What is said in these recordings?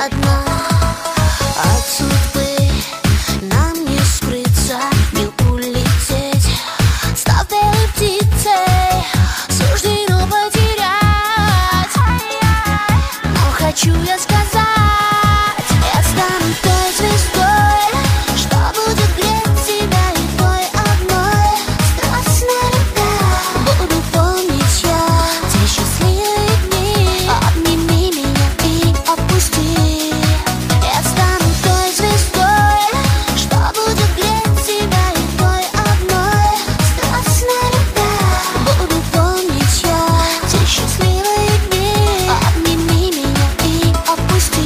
одна. От судьбы нам не скрыться, не улететь. Став белой птицей, суждено потерять. Но хочу я сказать, я стану той звездой, что будет греть тебя и твой одной. Страстно любя, буду помнить я те счастливые дни. Обними меня и отпусти. Я стану той звездой, что будет греть тебя и твой одной. Страстно любя, буду помнить я те счастливые дни. Обними меня и отпусти.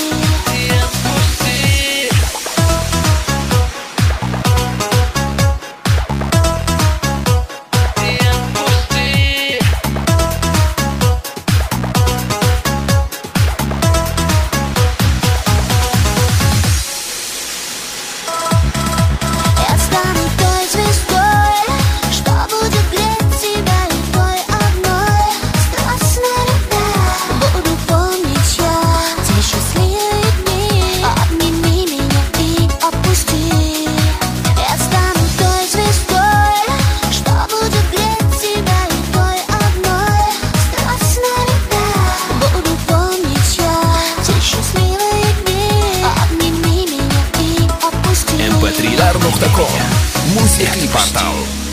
Я стану той звездой, что будет греть тебя и твой одной. Страстно любя, буду помнить я те счастливые дни. Обними меня и отпусти. Я стану той звездой, что будет греть тебя и твой одной. Страстно любя, буду помнить я те счастливые дни. Обними меня и отпусти. mp3.lar.com Музыкальный портал.